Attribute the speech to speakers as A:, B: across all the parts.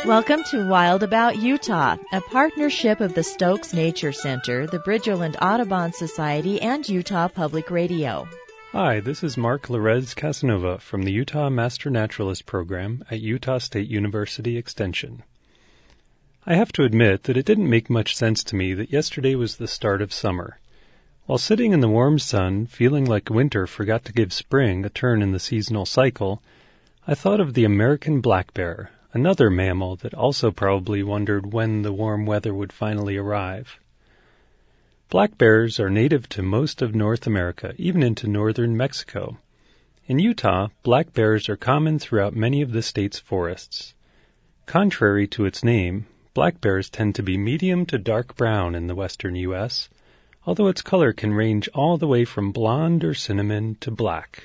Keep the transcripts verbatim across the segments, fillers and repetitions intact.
A: Welcome to Wild About Utah, a partnership of the Stokes Nature Center, the Bridgerland Audubon Society, and Utah Public Radio.
B: Hi, this is Mark Lorez Casanova from the Utah Master Naturalist Program at Utah State University Extension. I have to admit that it didn't make much sense to me that yesterday was the start of summer. While sitting in the warm sun, feeling like winter forgot to give spring a turn in the seasonal cycle, I thought of the American black bear, another mammal that also probably wondered when the warm weather would finally arrive. Black bears are native to most of North America, even into northern Mexico. In Utah, black bears are common throughout many of the state's forests. Contrary to its name, black bears tend to be medium to dark brown in the western U S, although its color can range all the way from blonde or cinnamon to black.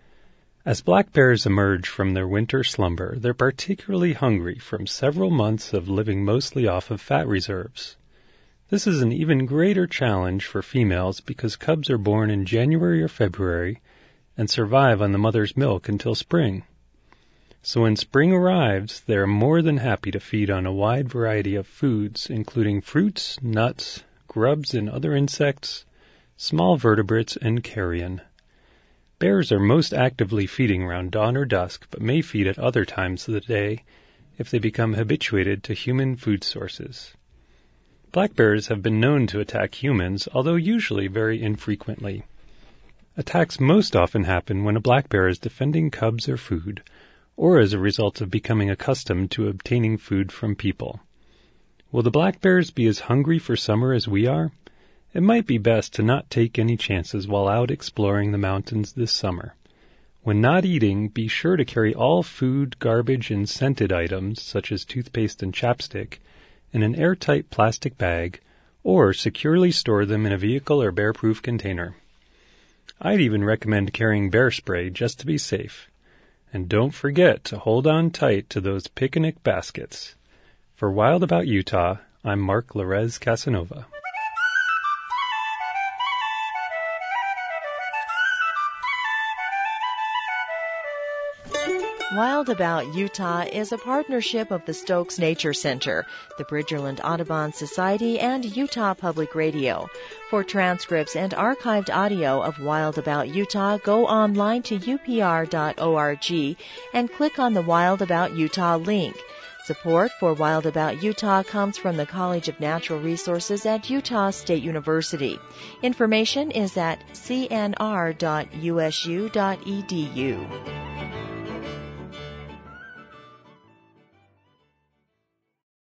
B: As black bears emerge from their winter slumber, they're particularly hungry from several months of living mostly off of fat reserves. This is an even greater challenge for females because cubs are born in January or February and survive on the mother's milk until spring. So when spring arrives, they are more than happy to feed on a wide variety of foods, including fruits, nuts, grubs and other insects, small vertebrates, and carrion. Bears are most actively feeding around dawn or dusk, but may feed at other times of the day if they become habituated to human food sources. Black bears have been known to attack humans, although usually very infrequently. Attacks most often happen when a black bear is defending cubs or food, or as a result of becoming accustomed to obtaining food from people. Will the black bears be as hungry for summer as we are? It might be best to not take any chances while out exploring the mountains this summer. When not eating, be sure to carry all food, garbage, and scented items, such as toothpaste and chapstick, in an airtight plastic bag, or securely store them in a vehicle or bear-proof container. I'd even recommend carrying bear spray just to be safe. And don't forget to hold on tight to those picnic baskets. For Wild About Utah, I'm Mark Lorez Casanova.
A: Wild About Utah is a partnership of the Stokes Nature Center, the Bridgerland Audubon Society, and Utah Public Radio. For transcripts and archived audio of Wild About Utah, go online to U P R dot org and click on the Wild About Utah link. Support for Wild About Utah comes from the College of Natural Resources at Utah State University. Information is at C N R dot U S U dot E D U.